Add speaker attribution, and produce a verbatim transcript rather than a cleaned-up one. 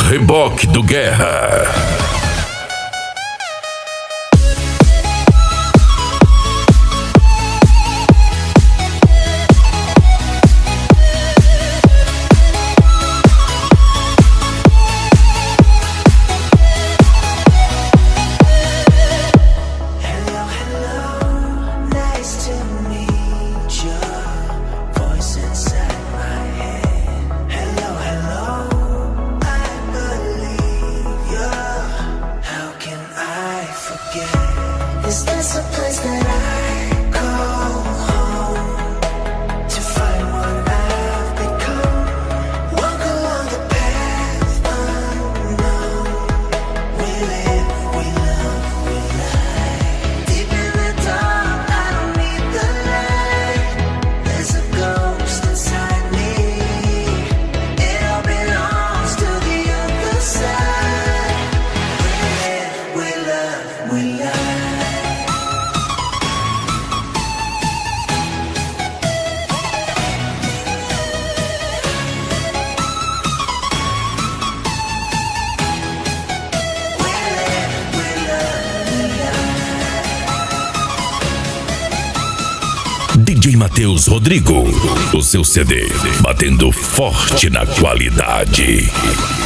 Speaker 1: Reboque do Guerra.
Speaker 2: Is this a place that I call home to find what I've become? Walk along the path unknown. We live, we love, we lie. Deep in the dark, I don't need the light. There's a ghost inside me. It all belongs to the other side. We live, we love, we lie.
Speaker 1: D J Matheus Rodrigo, o seu C D, batendo forte na qualidade.